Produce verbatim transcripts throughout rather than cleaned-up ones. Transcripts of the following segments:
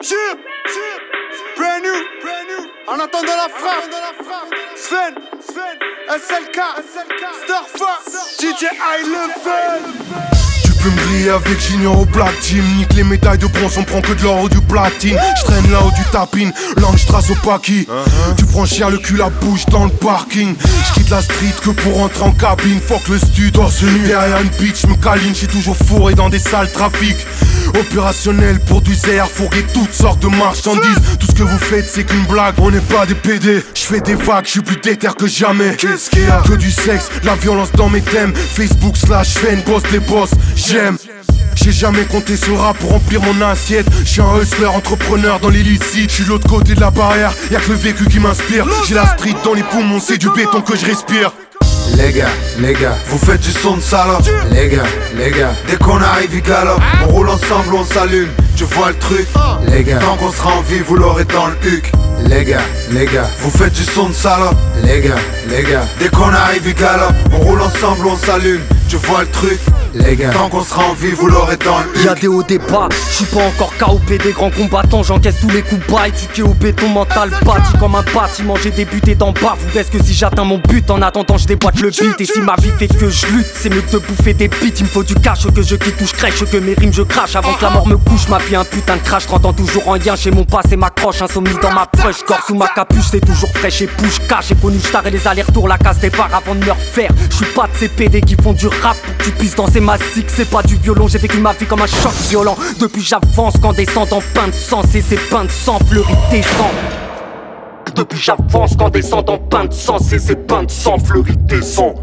Jure, jure, brand new, brand new. En attendant la frappe, Sven, Sven, S L K, Starfa, D J High Level. Tu peux me griller avec j'ignore au platine. Nique les médailles de bronze, on prend que de l'or ou du platine. J'traîne là où du tapine, langue j'trace au paquis. uh-huh. Tu prends cher le cul la bouche dans le parking. J'quitte la street que pour rentrer en cabine. Fuck le stud, torse nu derrière une bitch. Me câline, j'suis toujours fourré dans des salles trafic. Opérationnel pour du zère, fourguer toutes sortes de marchandises. Tout ce que vous faites c'est qu'une blague, on n'est pas des P D. J'fais des vagues, j'suis plus déter que jamais. Qu'est-ce qu'il y a? Que du sexe, la violence dans mes thèmes. Facebook slash fan, boss les boss, j'aime. J'ai jamais compté ce rap pour remplir mon assiette. J'suis un hustler, entrepreneur dans l'illicite. J'suis de l'autre côté de la barrière, y'a que le vécu qui m'inspire. J'ai la street dans les poumons, c'est du béton que je respire. Les gars, les gars, vous faites du son de salope. Les gars, les gars, dès qu'on arrive il galope. On roule ensemble, on s'allume, tu vois le truc. Les gars, tant qu'on sera en vie, vous l'aurez dans le huc. Les gars, les gars, vous faites du son de salope. Les gars, les gars, dès qu'on arrive il galope. On roule ensemble, on s'allume, tu vois le truc. Les gars, tant qu'on sera en vie, vous l'aurez dans le huc. Y'a des hauts, des bas, j'suis pas encore K O P, des grands combattants, j'encaisse tous les coups bas, éduqué au béton mental, bâti comme un bâtiment, j'ai débuté d'en bas. Vous est-ce que si j'atteins mon but, en attendant je déboîte le beat. Et si ma vie fait que je lutte, c'est mieux que de bouffer des beats. Il me faut du cash, que je quitte ou je crèche, que mes rimes je crache avant que la mort me couche. Ma vie un putain de crash, trente ans toujours en lien, chez mon passé m'accroche. Insomnie dans ma poche, corps sous ma capuche, c'est toujours fraîche et push cash. J'ai connu j't'arrête les allers-retours, la casse départ avant de me refaire. J'suis pas de ces P D qui font du rap pour que tu puisses danser ma zig, c'est pas du violon, j'ai vécu ma vie comme un choc violent. Depuis j'avance qu'en descendant pain de sang, c'est ces pains de sang fleuris descend. Depuis j'avance qu'en descendant pain de sang, c'est ces pains de sang fleuris descend.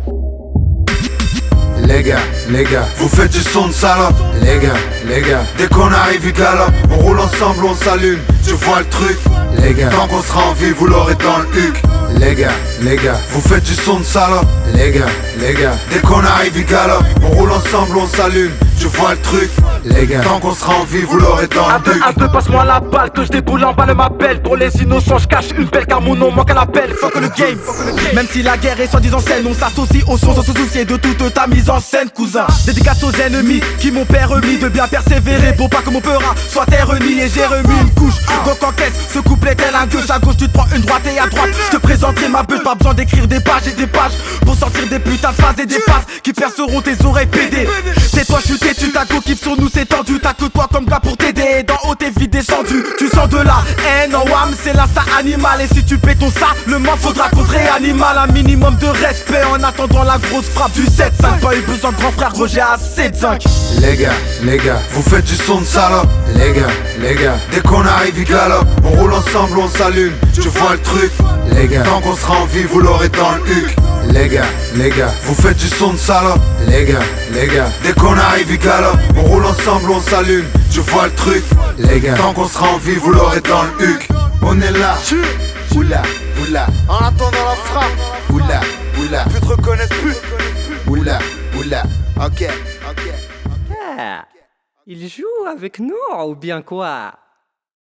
Les gars, les gars, vous faites du son de salope. Les gars, les gars, dès qu'on arrive il galope. On roule ensemble, on s'allume, tu vois le truc. Les gars, tant qu'on sera en vie, vous l'aurez dans le huc. Les gars, les gars, vous faites du son de salope. Les gars, les gars, dès qu'on arrive il galope. On roule ensemble, on s'allume, tu vois le truc. Les gars, tant qu'on sera en vie, vous l'aurez dans le Un peu, huc. un peu, passe-moi la balle, que je déboule en bas de ma belle. Pour les innocents, je cache une belle car mon nom manque à l'appel. Fuck le game, même si la guerre est soi-disant saine, on s'associe au son sans se soucier de toute ta mise en scène, cousin. Dédicace aux ennemis qui m'ont permis de bien persévérer pour pas que mon peurat soit terni. Et j'ai remis une couche, donc en caisse, ce couplet tel un gueux. À gauche tu te prends une droite et à droite je te présenterai ma beuh. Pas besoin d'écrire des pages et des pages pour sortir des putains de phrases et des phases qui perceront tes oreilles pédées. Tais-toi, je suis têtu, ta go kiffe sur nous c'est tendu. T'as que toi comme gars pour t'aider, d'en haut t'es vite descendu. Tu sens de la haine en wham, c'est l'instinct animal. Et si tu paies ton ça, le mal faudra qu'on te réanimale. Un minimum de respect en attendant la grosse frappe du sept cinq. Pas eu besoin de grand frère Roger à sept cinq. Les gars, les gars, vous faites du son de salope. Les gars, les gars, dès qu'on arrive il galope. On roule ensemble, on s'allume, tu vois le truc. Les gars, tant qu'on sera en vie, vous l'aurez dans le huc. Les gars, les gars, vous faites du son de salope. Les gars, les gars, dès qu'on arrive il galope. On roule ensemble, on s'allume, tu vois le truc. Les gars, tant qu'on sera en vie, vous l'aurez dans le huc. On est là, oula, oula, En attendant la frappe, oula, oula, plus te reconnaissent plus. oula, oula. Ok, ok. Ah, il joue avec nous ou bien quoi?